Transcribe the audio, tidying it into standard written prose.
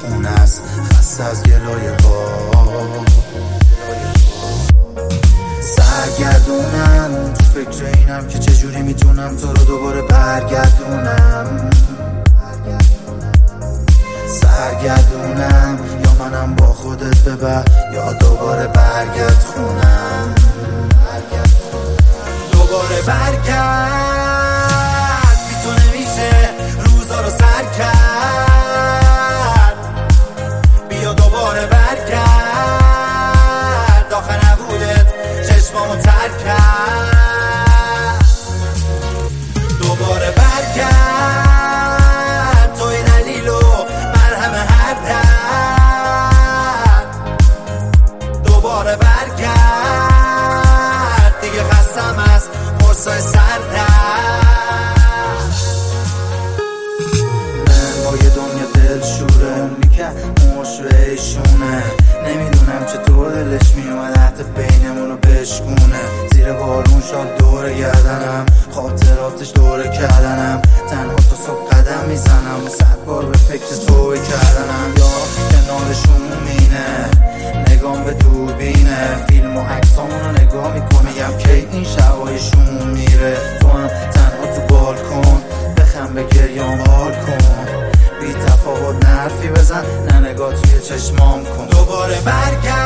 خونه است، خسته از گلای باد. سرگردونم تو فکر اینم که چجوری میتونم تو رو دوباره برگردونم. سرگردونم یا منم با خودت ببر یا دوباره برگرد خونم. دوباره برگرد، بی تو نمیشه روزا رو سر کرد. بیا دوباره برگرد، آخه نبودت چشمامو تر کرد. دوباره برگرد، توی دلیل و مرهم هر درد. دوباره برگرد، دیگه خستم از قرصای سردرد. نمای دنیا دلشوره، اون میکرد مشوه ایشونه. نمیدونم چطور دلش میومد حتی بینمونو بشکونه. زیر بارون شاد دوره گردنم، خاطراتش دوره کردنم. تنها تا صبح قدم میزنم، 100 بار به فکر توی کردنم. یا کنارشون مینه نگام به دوربینه، فیلم و عکسامونو نگاه میکنم، میگم کی این شبایشون میره. تو هم تنها تو بالکن بخم به گریام حال کن. بی تفاوت نرفی بزن، نه نگاه توی چشمام کن. دوباره برگرد،